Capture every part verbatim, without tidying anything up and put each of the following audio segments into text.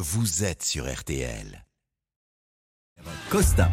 vous êtes sur R T L. Costa.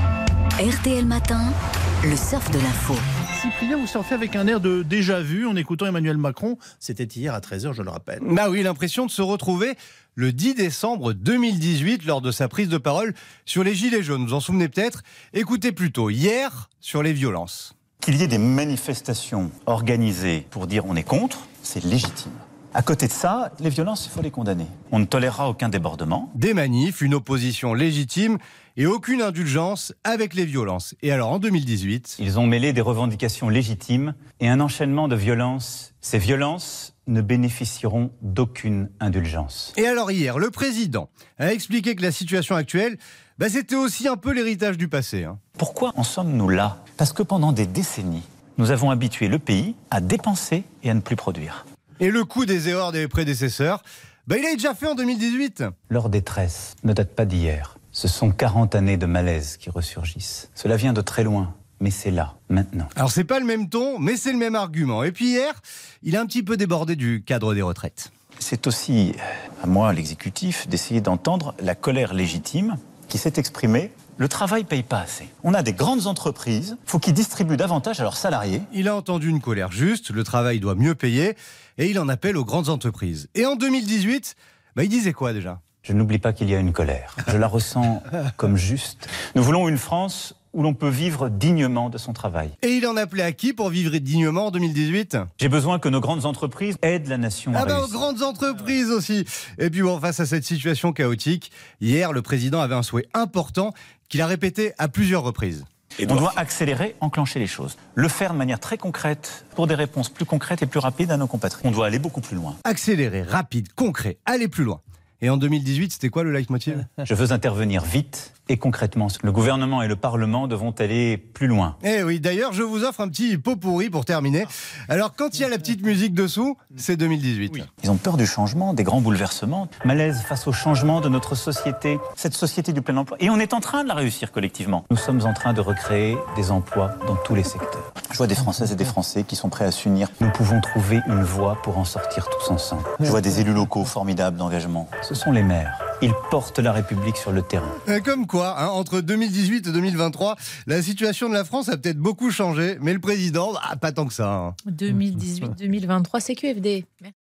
R T L Matin, le surf de l'info. Cyprien, vous surfez avec un air de déjà-vu en écoutant Emmanuel Macron. C'était hier à treize heures, je le rappelle. Bah oui, l'impression de se retrouver le dix décembre deux mille dix-huit lors de sa prise de parole sur les Gilets jaunes. Vous en souvenez peut-être. Écoutez plutôt hier sur les violences. Qu'il y ait des manifestations organisées pour dire on est contre, c'est légitime. À côté de ça, les violences, il faut les condamner. On ne tolérera aucun débordement. Des manifs, une opposition légitime et aucune indulgence avec les violences. Et alors en deux mille dix-huit... Ils ont mêlé des revendications légitimes et un enchaînement de violences. Ces violences ne bénéficieront d'aucune indulgence. Et alors hier, le président a expliqué que la situation actuelle, bah, c'était aussi un peu l'héritage du passé. Hein. Pourquoi en sommes-nous là ? Parce que pendant des décennies, nous avons habitué le pays à dépenser et à ne plus produire. Et le coup des erreurs des prédécesseurs, bah, il a déjà fait en deux mille dix-huit. Leur détresse ne date pas d'hier. Ce sont quarante années de malaise qui ressurgissent. Cela vient de très loin, mais c'est là, maintenant. Alors c'est pas le même ton, mais c'est le même argument. Et puis hier, il a un petit peu débordé du cadre des retraites. C'est aussi à moi, l'exécutif, d'essayer d'entendre la colère légitime qui s'est exprimée. Le travail ne paye pas assez. On a des grandes entreprises, il faut qu'ils distribuent davantage à leurs salariés. Il a entendu une colère juste, le travail doit mieux payer, et il en appelle aux grandes entreprises. Et en deux mille dix-huit, bah, il disait quoi déjà ? Je n'oublie pas qu'il y a une colère. Je la ressens comme juste. Nous voulons une France où l'on peut vivre dignement de son travail. Et il en appelait à qui pour vivre dignement en deux mille dix-huit ? J'ai besoin que nos grandes entreprises aident la nation à Ah bah aux réussir. grandes entreprises aussi. Et puis bon, face à cette situation chaotique, hier, le président avait un souhait important qu'il a répété à plusieurs reprises. On doit accélérer, enclencher les choses. Le faire de manière très concrète, pour des réponses plus concrètes et plus rapides à nos compatriotes. On doit aller beaucoup plus loin. Accélérer, rapide, concret, aller plus loin. Et en deux mille dix-huit, c'était quoi le leitmotiv ? Je veux intervenir vite et concrètement. Le gouvernement et le Parlement devront aller plus loin. Eh oui, d'ailleurs, je vous offre un petit pot pourri pour terminer. Alors, quand il y a la petite musique dessous, c'est deux mille dix-huit. Oui. Ils ont peur du changement, des grands bouleversements. Malaise face au changement de notre société, cette société du plein emploi. Et on est en train de la réussir collectivement. Nous sommes en train de recréer des emplois dans tous les secteurs. Je vois des Françaises et des Français qui sont prêts à s'unir. Nous pouvons trouver une voie pour en sortir tous ensemble. Je vois des élus locaux formidables d'engagement. Ce sont les maires. Ils portent la République sur le terrain. Euh, Comme quoi, hein, entre deux mille dix-huit et deux mille vingt-trois, la situation de la France a peut-être beaucoup changé, mais le président, bah, pas tant que ça. Hein. deux mille dix-huit deux mille vingt-trois, C Q F D. Merci.